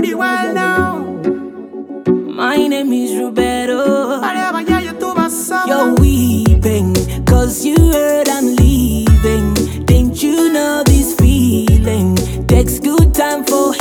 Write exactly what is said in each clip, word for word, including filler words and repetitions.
the world now. My name is Roberto. Whatever, yeah, you do my song. You're weeping, cause you heard I'm leaving. Didn't you know this feeling? Takes good time for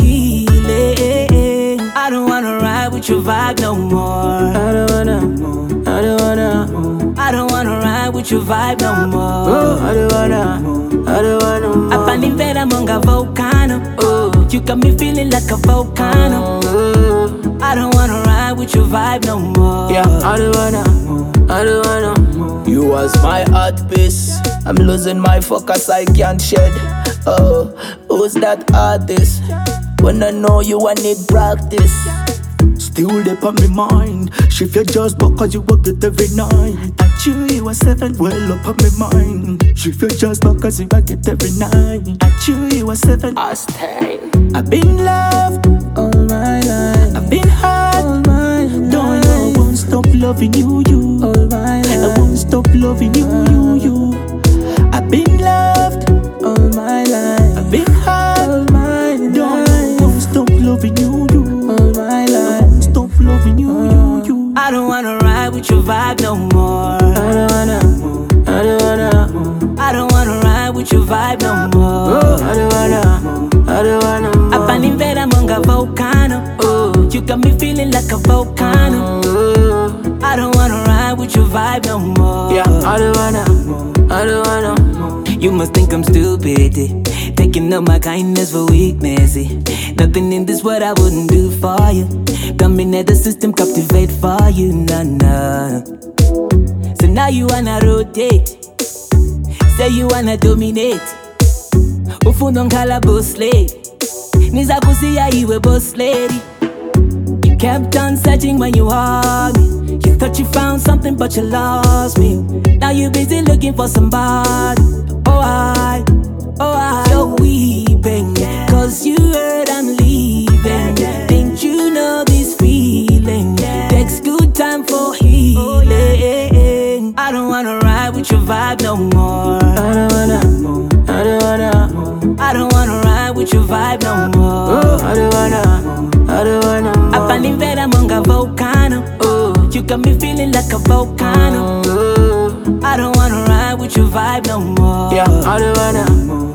healing. I don't wanna ride with your vibe no more. I don't wanna, I don't wanna, I don't wanna ride with your vibe no more. oh, I don't wanna, I don't wanna. Up and invade among a volcano. Oh, You got me feeling like a volcano. oh, I don't wanna ride with your vibe no more. yeah, I don't wanna, I don't wanna. You was my heart piece. I'm losing my focus, I can't shed. Oh, who's that artist? When I know you, I need practice. Still deep on my mind. Shift your jaws because you work it every night. At you, you are seven, well up on my mind. Shift your jaws because you work it every night. At you, you are seven. I stay. I've been loved All my life, I've been hurt. all my life, Don't know, I won't stop loving you, you. all my I life, won't stop loving you, you, you. I've been loved all my life, I've been hurt. all my Don't know, I life, won't stop loving you, you. all my I life. won't stop loving you, you, you. I don't wanna ride with your vibe no more. I don't wanna, I don't wanna, I don't wanna ride with your vibe no more. oh, I don't wanna, I don't wanna. Up and invade among a volcano. Oh, You got me feeling like a volcano. oh, I don't wanna ride with your vibe no more. yeah, I don't wanna, I don't wanna. You must think I'm stupid, eh? Taking up my kindness for weakness, eh? Nothing in this world I wouldn't do for you. Dominate the system, captivate for you, nah, nah. So now you wanna rotate. Say you wanna dominate. Ufundo ngikhala boss lady. Niza kusiya iwe boss lady. You kept on searching when you heard me. You thought you found something but you lost me. Now you busy looking for somebody. Oh I, oh I, you're weeping, cause you heard I'm leaving. Didn't you know this feeling? Takes good time for healing. I don't wanna ride with your vibe no more. I don't wanna, I don't wanna, I don't wanna ride with your vibe no more. oh, I don't wanna, I don't wanna. Up and invade among a volcano. Oh, You got me feeling like a volcano. oh, I don't wanna ride with your vibe no more. yeah, I don't wanna,